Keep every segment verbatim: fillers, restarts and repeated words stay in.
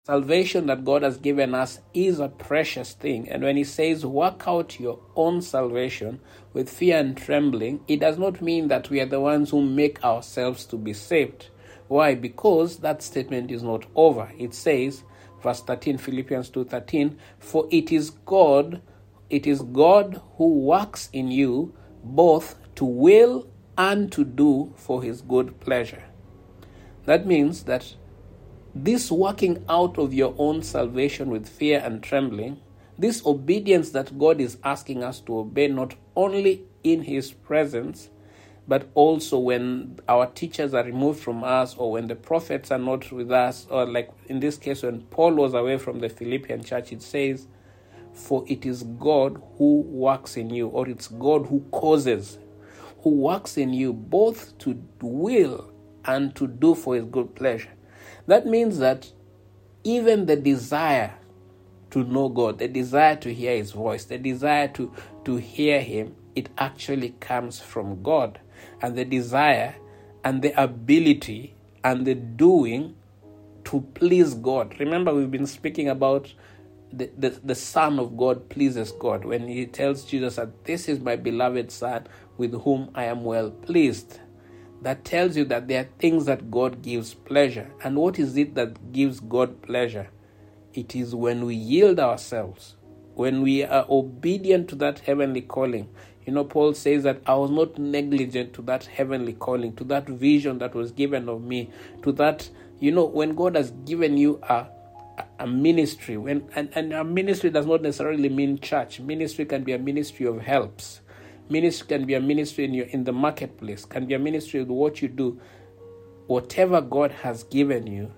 Salvation that God has given us is a precious thing. And when he says, work out your own salvation with fear and trembling, it does not mean that we are the ones who make ourselves to be saved. Why? Because that statement is not over. It says, verse thirteen, Philippians two thirteen, for it is God, it is God who works in you both to will and to do for his good pleasure. That means that this working out of your own salvation with fear and trembling, this obedience that God is asking us to obey not only in his presence, but also when our teachers are removed from us, or when the prophets are not with us, or like in this case when Paul was away from the Philippian church, it says, for it is God who works in you, or it's God who causes, who works in you both to will and to do for his good pleasure. That means that even the desire to know God, the desire to hear his voice, the desire to, to hear him, it actually comes from God. And the desire and the ability and the doing to please God. Remember, we've been speaking about the, the, the Son of God pleases God. When he tells Jesus that this is my beloved Son with whom I am well pleased. That tells you that there are things that God gives pleasure. And what is it that gives God pleasure? It is when we yield ourselves, when we are obedient to that heavenly calling. You know, Paul says that I was not negligent to that heavenly calling, to that vision that was given of me, to that, you know, when God has given you a a ministry, when and, and a ministry does not necessarily mean church. Ministry can be a ministry of helps. Ministry can be a ministry in your in the marketplace, can be a ministry of what you do. Whatever God has given you,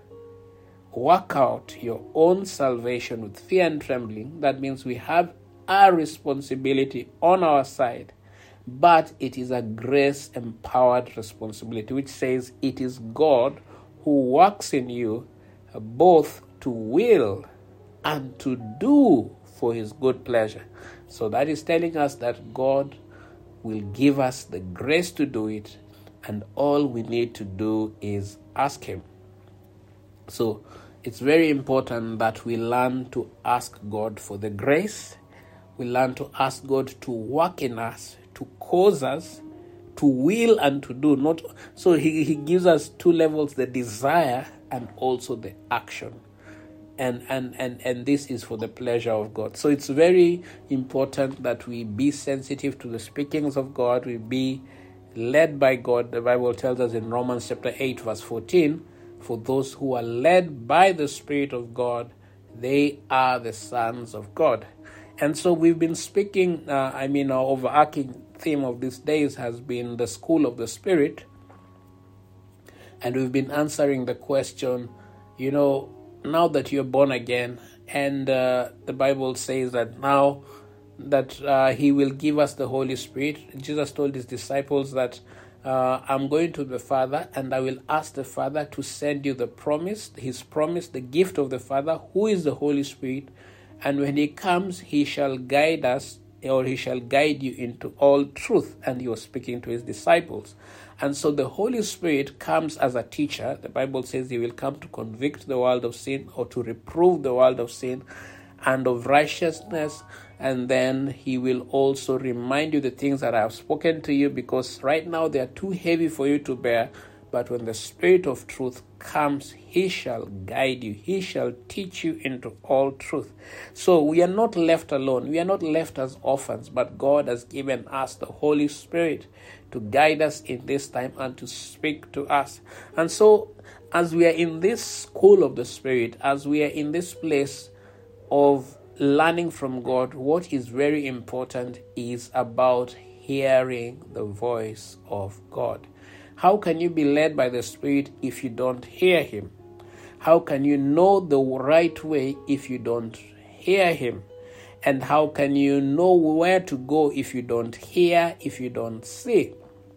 work out your own salvation with fear and trembling. That means we have a responsibility on our side, but it is a grace-empowered responsibility, which says it is God who works in you both to will and to do for his good pleasure. So that is telling us that God will give us the grace to do it, and all we need to do is ask him. So it's very important that we learn to ask God for the grace. We learn to ask God to work in us, to cause us to will and to do. Not so he, he gives us two levels, the desire and also the action. And, and and and this is for the pleasure of God. So it's very important that we be sensitive to the speakings of God. We be led by God. The Bible tells us in Romans chapter eight, verse fourteen, for those who are led by the Spirit of God, they are the sons of God. And so we've been speaking, uh, I mean, our overarching theme of these days has been the school of the Spirit. And we've been answering the question, you know, now that you're born again, and uh, the Bible says that now that uh, he will give us the Holy Spirit, Jesus told his disciples that uh, I'm going to the Father, and I will ask the Father to send you the promise, his promise, the gift of the Father, who is the Holy Spirit. And when he comes, he shall guide us, or he shall guide you into all truth. And he was speaking to his disciples. And so the Holy Spirit comes as a teacher. The Bible says he will come to convict the world of sin, or to reprove the world of sin and of righteousness. And then he will also remind you the things that I have spoken to you, because right now they are too heavy for you to bear. But when the Spirit of truth comes, he shall guide you. He shall teach you into all truth. So we are not left alone. We are not left as orphans, but God has given us the Holy Spirit to guide us in this time and to speak to us. And so as we are in this school of the Spirit, as we are in this place of learning from God, what is very important is about hearing the voice of God. How can you be led by the Spirit if you don't hear him? How can you know the right way if you don't hear him? And how can you know where to go if you don't hear, if you don't see?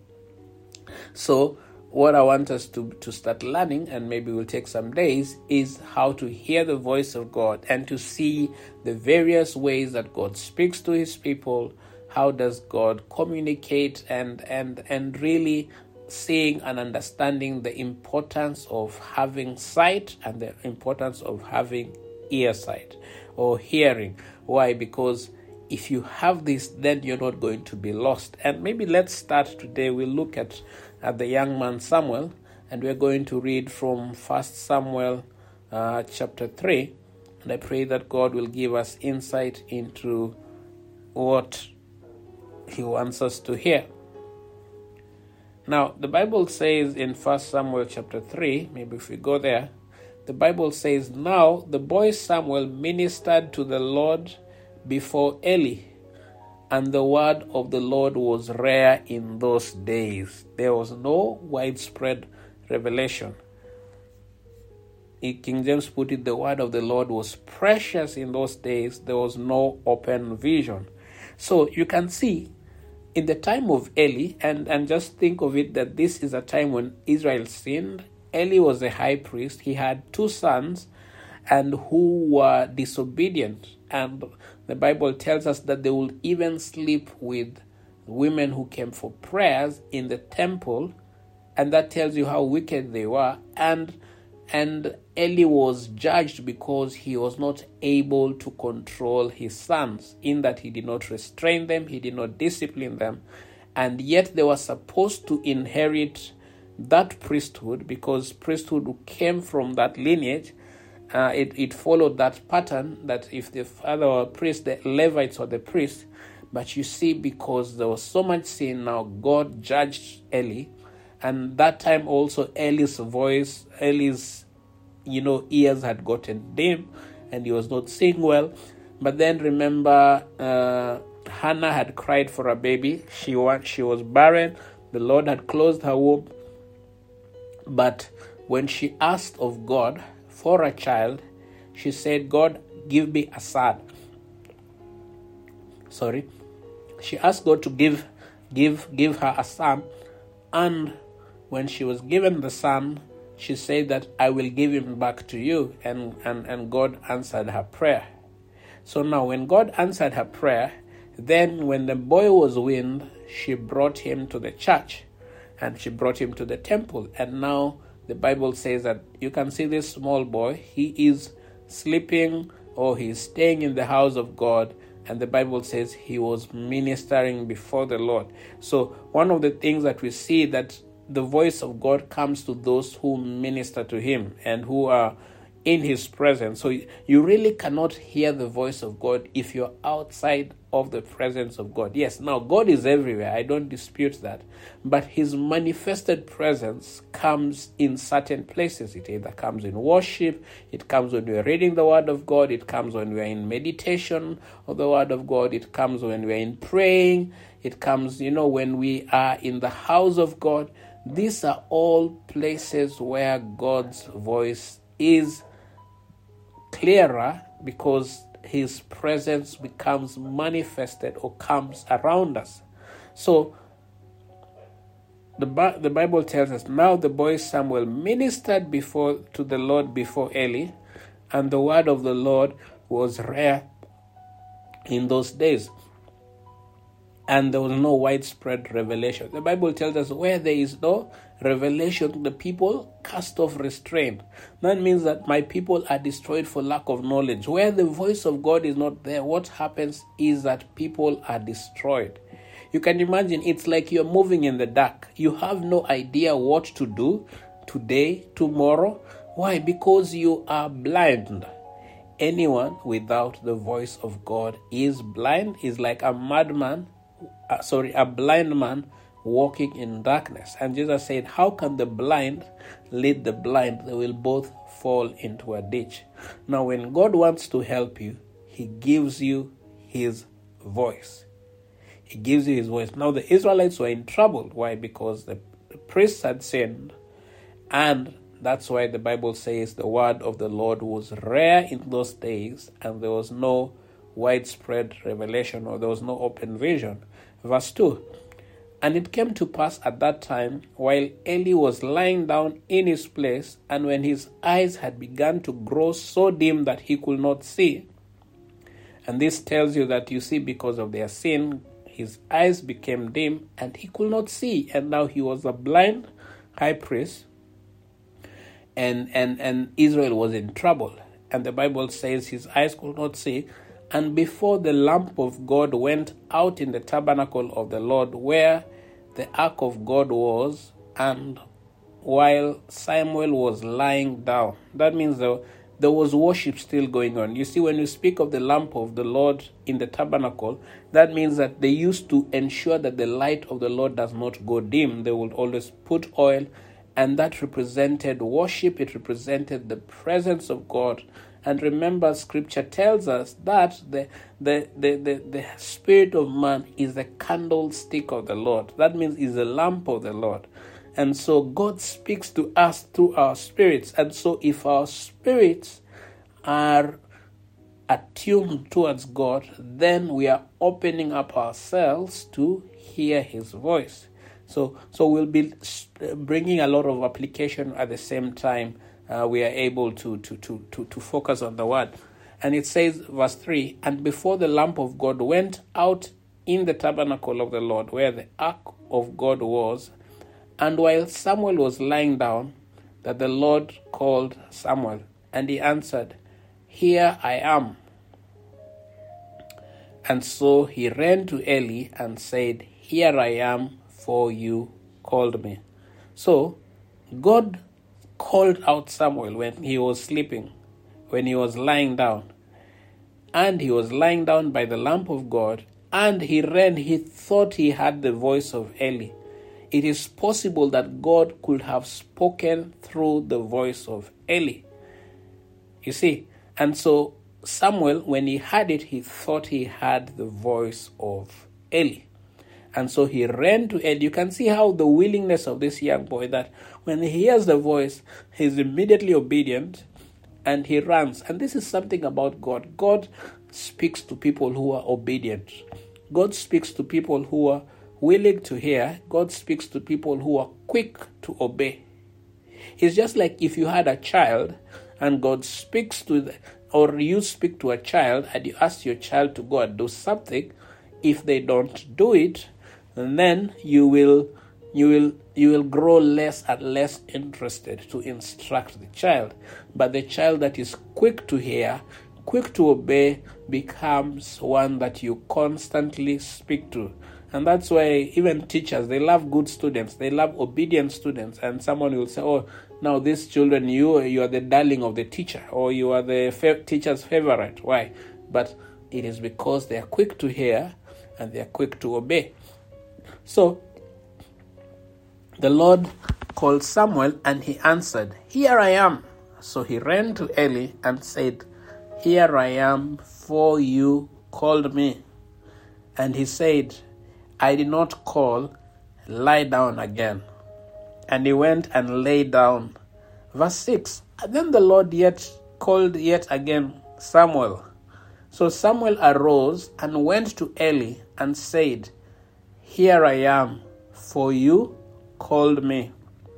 So what I want us to, to start learning, and maybe we'll take some days, is how to hear the voice of God and to see the various ways that God speaks to his people. How does God communicate and and and really seeing and understanding the importance of having sight and the importance of having ear sight or hearing. Why? Because if you have this, then you're not going to be lost. And maybe let's start today. We'll look at, at the young man Samuel, and we're going to read from First Samuel uh, chapter three. And I pray that God will give us insight into what He wants us to hear. Now, the Bible says in First Samuel chapter three, maybe if we go there, the Bible says, "Now the boy Samuel ministered to the Lord before Eli, and the word of the Lord was rare in those days." There was no widespread revelation. King James put it, the word of the Lord was precious in those days. There was no open vision. So you can see in the time of Eli, and, and just think of it that this is a time when Israel sinned. Eli was a high priest. He had two sons and who were disobedient. And the Bible tells us that they will even sleep with women who came for prayers in the temple. And that tells you how wicked they were. And and Eli was judged because he was not able to control his sons, in that he did not restrain them, he did not discipline them. And yet they were supposed to inherit that priesthood, because priesthood came from that lineage. Uh, it, it followed that pattern that if the father were a priest, the Levites were the priests. But you see, because there was so much sin, now God judged Eli. And that time also Eli's voice, Eli's, you know, ears had gotten dim and he was not seeing well. But then remember, uh, Hannah had cried for a baby. She, she was barren. The Lord had closed her womb. But when she asked of God for a child, she said, "God, give me a son." Sorry. She asked God to give, give, give her a son. And when she was given the son, she said that, "I will give him back to you." And, and, and God answered her prayer. So now when God answered her prayer, then when the boy was weaned, she brought him to the church and she brought him to the temple. And now the Bible says that you can see this small boy, he is sleeping or he's staying in the house of God. And the Bible says he was ministering before the Lord. So one of the things that we see, that the voice of God comes to those who minister to him and who are in his presence. So you really cannot hear the voice of God if you're outside of the presence of God. Yes, now God is everywhere. I don't dispute that. But his manifested presence comes in certain places. It either comes in worship, it comes when we're reading the word of God, it comes when we're in meditation of the word of God, it comes when we're in praying, it comes, you know, when we are in the house of God. These are all places where God's voice is clearer, because his presence becomes manifested or comes around us. So the the Bible tells us, "Now the boy Samuel ministered before to the Lord before Eli, and the word of the Lord was rare in those days." And there was no widespread revelation. The Bible tells us where there is no revelation, the people cast off restraint. That means that my people are destroyed for lack of knowledge. Where the voice of God is not there, what happens is that people are destroyed. You can imagine, it's like you're moving in the dark. You have no idea what to do today, tomorrow. Why? Because you are blind. Anyone without the voice of God is blind, is like a madman. Uh, sorry, a blind man walking in darkness. And Jesus said, how can the blind lead the blind? They will both fall into a ditch. Now, when God wants to help you, he gives you his voice. He gives you his voice. Now, the Israelites were in trouble. Why? Because the, the priests had sinned. And that's why the Bible says the word of the Lord was rare in those days, and there was no widespread revelation, or there was no open vision. Verse two, and it came to pass at that time, while Eli was lying down in his place, and when his eyes had begun to grow so dim that he could not see. And this tells you that, you see, because of their sin, his eyes became dim, and he could not see. And now he was a blind high priest, and, and, and Israel was in trouble. And the Bible says his eyes could not see. And before the lamp of God went out in the tabernacle of the Lord, where the ark of God was, and while Samuel was lying down. That means there, there was worship still going on. You see, when you speak of the lamp of the Lord in the tabernacle, that means that they used to ensure that the light of the Lord does not go dim. They would always put oil, and that represented worship. It represented the presence of God. And remember, Scripture tells us that the, the, the, the, the spirit of man is the candlestick of the Lord. That means is the lamp of the Lord. And so God speaks to us through our spirits. And so if our spirits are attuned towards God, then we are opening up ourselves to hear his voice. So, so we'll be bringing a lot of application at the same time. Uh, we are able to, to, to, to, to focus on the word. And it says, verse three, and before the lamp of God went out in the tabernacle of the Lord, where the ark of God was, and while Samuel was lying down, that the Lord called Samuel, and he answered, Here I am. And so he ran to Eli and said, Here I am, for you called me. So God called out Samuel when he was sleeping, when he was lying down. And he was lying down by the lamp of God, and he ran. He thought he had the voice of Eli. It is possible that God could have spoken through the voice of Eli. You see, and so Samuel, when he heard it, he thought he had the voice of Eli. And so he ran to Eli. You can see how the willingness of this young boy, that when he hears the voice, he's immediately obedient and he runs. And this is something about God. God speaks to people who are obedient. God speaks to people who are willing to hear. God speaks to people who are quick to obey. It's just like if you had a child and God speaks to the, or you speak to a child and you ask your child to go and do something. If they don't do it, then you will you will you will grow less and less interested to instruct the child. But the child that is quick to hear, quick to obey, becomes one that you constantly speak to. And that's why even teachers, they love good students. They love obedient students. And someone will say, oh, now these children, you, you are the darling of the teacher, or you are the fa- teacher's favorite. Why? But it is because they are quick to hear and they are quick to obey. So the Lord called Samuel, and he answered, Here I am. So he ran to Eli and said, Here I am, for you called me. And he said, I did not call, lie down again. And he went and lay down. Verse six, and then the Lord yet called yet again Samuel. So Samuel arose and went to Eli and said, Here I am, for you called me.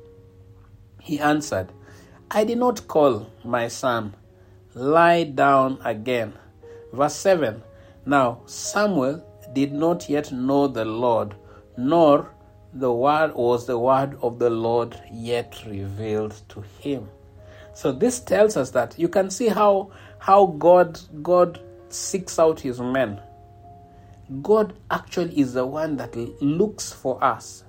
He answered, I did not call, my son, lie down again. Verse seven, now Samuel did not yet know the Lord, nor the word was the word of the Lord yet revealed to him. So this tells us that you can see how how God God seeks out his men. God actually is the one that looks for us.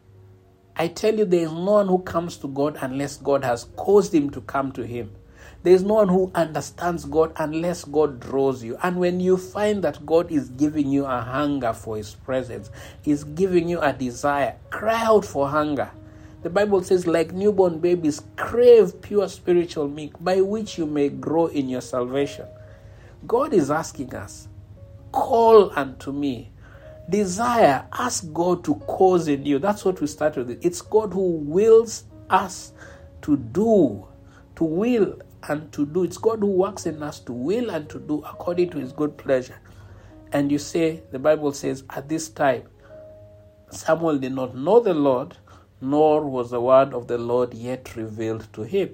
I tell you, there is no one who comes to God unless God has caused him to come to him. There is no one who understands God unless God draws you. And when you find that God is giving you a hunger for his presence, is giving you a desire, cry out for hunger. The Bible says, like newborn babies, crave pure spiritual milk, by which you may grow in your salvation. God is asking us, call unto me. Desire, ask God to cause in you. That's what we start with. It's God who wills us to do, to will and to do. It's God who works in us to will and to do according to his good pleasure. And you say, the Bible says, at this time, Samuel did not know the Lord, nor was the word of the Lord yet revealed to him.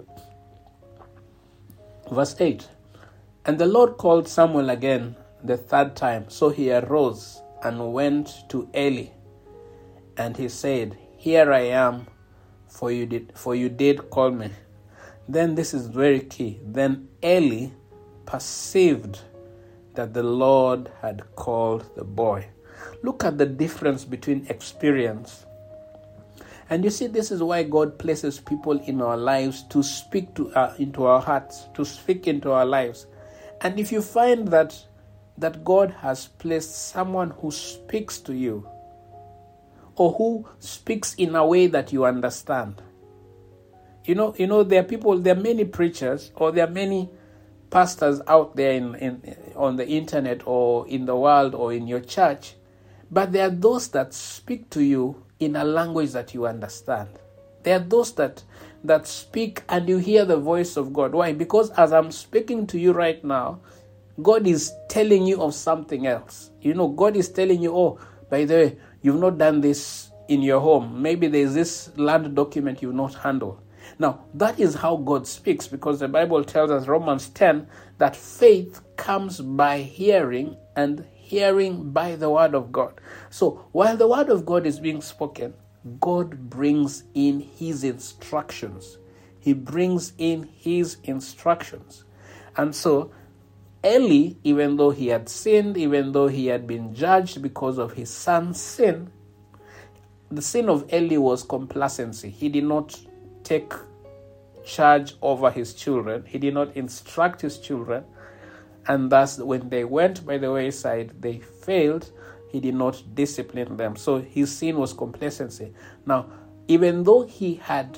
Verse eight, and the Lord called Samuel again the third time. So he arose and went to Eli, and he said, "Here I am, for you did for you did call me." Then this is very key. Then Eli perceived that the Lord had called the boy. Look at the difference between experience. And you see, this is why God places people in our lives to speak to our, into our hearts, to speak into our lives. And if you find that that God has placed someone who speaks to you, or who speaks in a way that you understand, you know, you know, there are people, there are many preachers, or there are many pastors out there in, in on the internet or in the world or in your church, but there are those that speak to you in a language that you understand. There are those that that speak and you hear the voice of God. Why? Because as I'm speaking to you right now, God is telling you of something else. You know, God is telling you, oh, by the way, you've not done this in your home. Maybe there's this land document you've not handled. Now, that is how God speaks, because the Bible tells us, Romans ten, that faith comes by hearing, and hearing by the word of God. So, while the word of God is being spoken, God brings in his instructions. He brings in his instructions. And so, Eli, even though he had sinned, even though he had been judged because of his son's sin, the sin of Eli was complacency. He did not take charge over his children. He did not instruct his children. And thus, when they went by the wayside, they failed. He did not discipline them. So his sin was complacency. Now, even though he had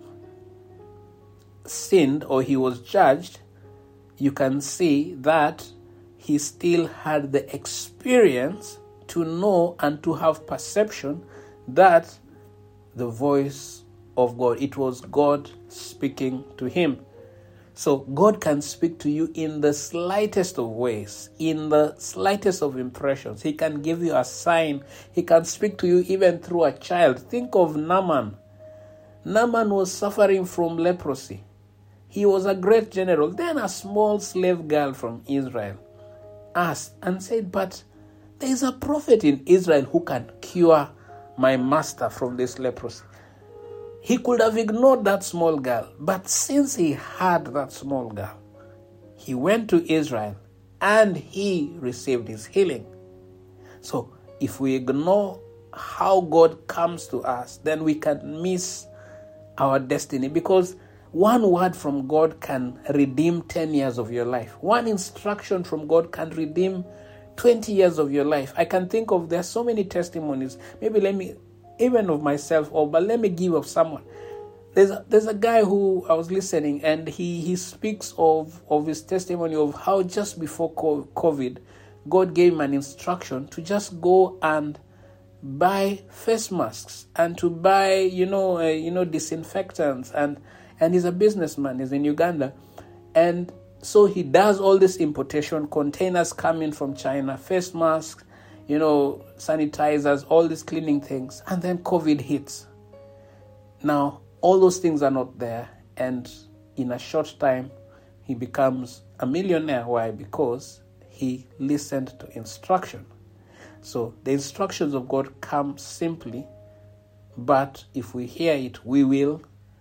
sinned or he was judged, you can see that he still had the experience to know and to have perception that the voice of God, it was God speaking to him. So God can speak to you in the slightest of ways, in the slightest of impressions. He can give you a sign. He can speak to you even through a child. Think of Naaman. Naaman was suffering from leprosy. He was a great general. Then a small slave girl from Israel asked and said, "But there is a prophet in Israel who can cure my master from this leprosy." He could have ignored that small girl, but since he had that small girl, he went to Israel and he received his healing. So if we ignore how God comes to us, then we can miss our destiny, because one word from God can redeem ten years of your life. One instruction from God can redeem twenty years of your life. I can think of, there are so many testimonies. Maybe let me, even of myself, or but let me give of someone. There's a, there's a guy who I was listening, and he, he speaks of, of his testimony of how just before COVID, God gave him an instruction to just go and buy face masks and to buy, you know, uh, you know, disinfectants, and and he's a businessman. He's in Uganda, and so he does all this importation. Containers coming from China, face masks, you know, sanitizers, all these cleaning things, and then COVID hits. Now, all those things are not there, and in a short time, he becomes a millionaire. Why? Because he listened to instruction. So the instructions of God come simply, but if we hear it, we will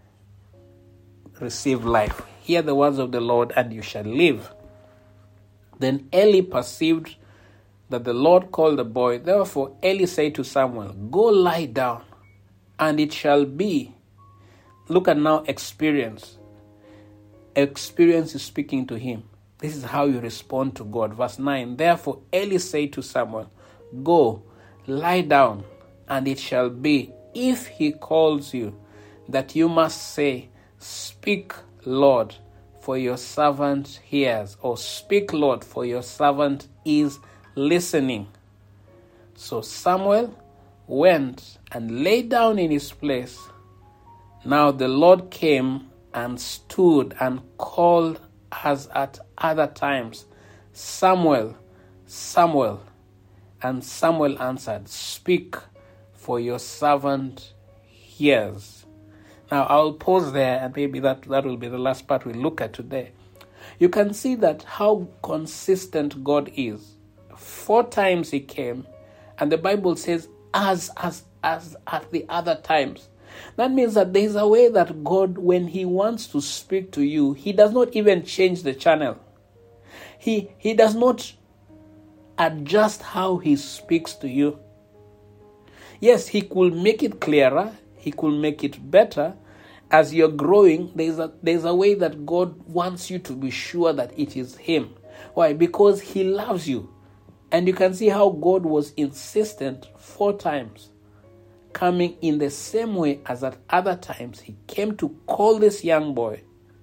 receive life. Hear the words of the Lord, and you shall live. Then Eli perceived that the Lord called the boy. Therefore Eli said to Samuel, "Go lie down, and it shall be." Look at now experience. Experience is speaking to him. This is how you respond to God. Verse nine, therefore Eli said to Samuel, "Go, lie down, and it shall be, if he calls you, that you must say, 'Speak, Lord, for your servant hears,' or 'Speak, Lord, for your servant is listening.'" So Samuel went and lay down in his place. Now the Lord came and stood and called as at other times, "Samuel, Samuel." And Samuel answered, "Speak, for your servant hears." Now I'll pause there, and maybe that, that will be the last part we look at today. You can see that how consistent God is. Four times he came, And the Bible says, as, as, as at the other times. That means that there is a way that God, when he wants to speak to you, he does not even change the channel. He, he does not adjust how he speaks to you. Yes, he could make it clearer. He could make it better. As you're growing, there's a, there's a way that God wants you to be sure that it is him. Why? Because he loves you. And you can see how God was insistent four times, coming in the same way as at other times. He came to call this young boy.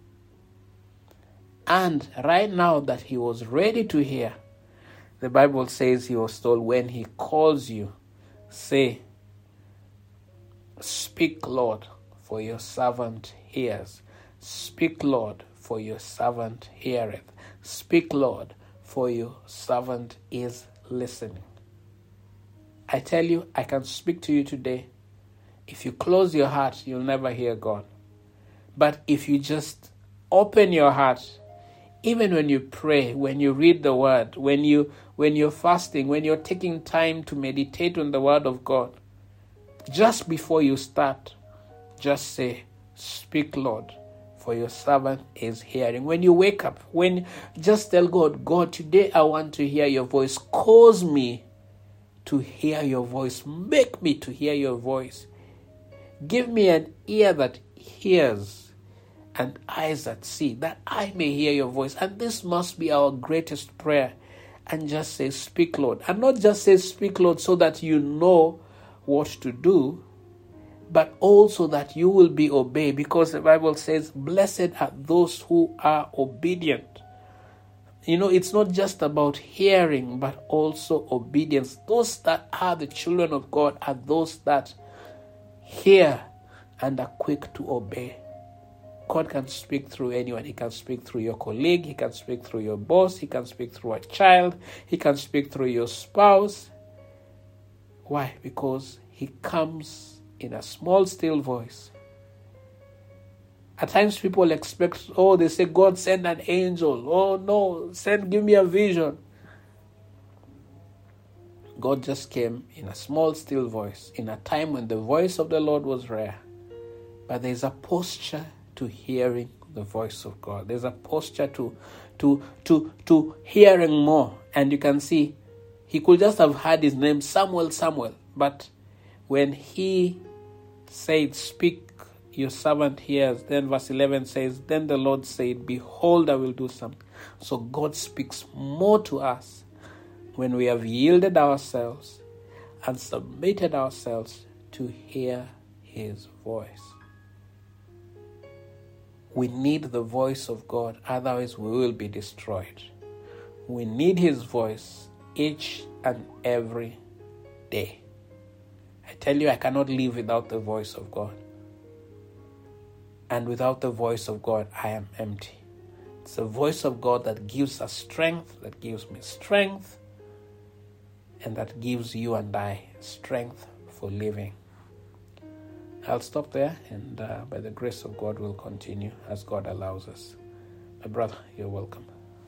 And right now that he was ready to hear, the Bible says he was told, when he calls you, say, speak, Lord, for your servant hears. Speak, Lord, for your servant heareth. Speak, Lord, for your servant is listening. I tell you, I can speak to you today. If you close your heart, you'll never hear God. But if you just open your heart, even when you pray, when you read the word, when you when you're fasting, when you're taking time to meditate on the word of God, just before you start, just say, speak, Lord, for your servant is hearing. When you wake up, when just tell God, God, today I want to hear your voice. Cause me to hear your voice. Make me to hear your voice. Give me an ear that hears and eyes that see, that I may hear your voice. And this must be our greatest prayer. And just say, speak, Lord. And not just say, speak, Lord, so that you know what to do, but also that you will be obeyed. Because the Bible says, blessed are those who are obedient. You know, it's not just about hearing, but also obedience. Those that are the children of God are those that hear and are quick to obey. God can speak through anyone. He can speak through your colleague. He can speak through your boss. He can speak through a child. He can speak through your spouse. Why? Because he comes in a small, still voice. At times people expect, oh, they say, God, send an angel. Oh, no, send, give me a vision. God just came in a small, still voice, in a time when the voice of the Lord was rare. But there's a posture to hearing the voice of God. There's a posture to, to, to, to hearing more. And you can see, he could just have had his name Samuel, Samuel. But when he said, speak, your servant hears, then verse eleven says, then the Lord said, behold, I will do something. So God speaks more to us when we have yielded ourselves and submitted ourselves to hear his voice. We need the voice of God, otherwise we will be destroyed. We need his voice each and every day. I tell you, I cannot live without the voice of God. And without the voice of God, I am empty. It's the voice of God that gives us strength, that gives me strength, and that gives you and I strength for living. I'll stop there, and uh, by the grace of God, we'll continue as God allows us. My brother, you're welcome.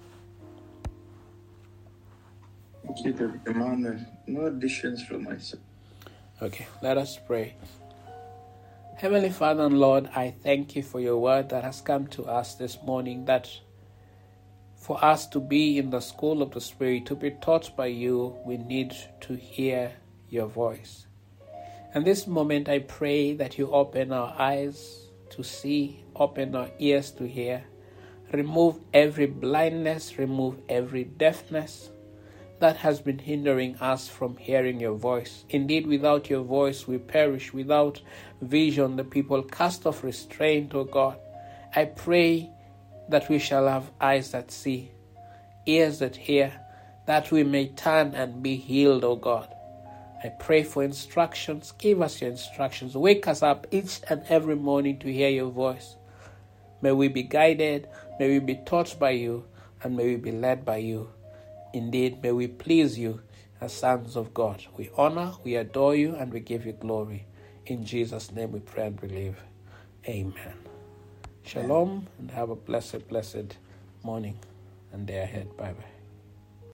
Thank you, Doctor Emmanuel. No additions from myself. Okay, let us pray. Heavenly Father and Lord, I thank you for your word that has come to us this morning, that for us to be in the school of the Spirit, to be taught by you, we need to hear your voice. And this moment I pray that you open our eyes to see, open our ears to hear, remove every blindness, remove every deafness that has been hindering us from hearing your voice. Indeed, without your voice we perish. Without vision, the people cast off restraint, O God. I pray that we shall have eyes that see, ears that hear, that we may turn and be healed, O God. I pray for instructions. Give us your instructions. Wake us up each and every morning to hear your voice. May we be guided, may we be taught by you, and may we be led by you. Indeed, may we please you as sons of God. We honor, we adore you, and we give you glory. In Jesus' name we pray and believe. Amen. Shalom, and have a blessed, blessed morning and day ahead. Bye-bye.